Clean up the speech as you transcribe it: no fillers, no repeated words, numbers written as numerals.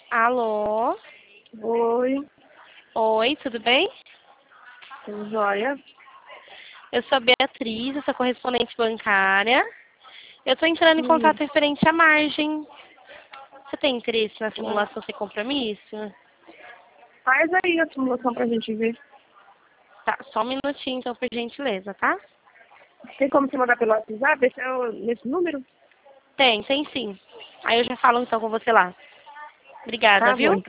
Alô? Oi, Oi, tudo bem? tudo jóia? Eu sou a Beatriz, eu sou correspondente bancária. Eu estou entrando em Hum, contato referente à margem. Você tem interesse na simulação sem compromisso? faz aí a simulação pra gente ver. Tá, só um minutinho então, por gentileza, tá? Tem como você mandar pelo WhatsApp? Esse é nesse número? Tem sim. Aí eu já falo então com você lá. Obrigada, Tá bom, viu? então.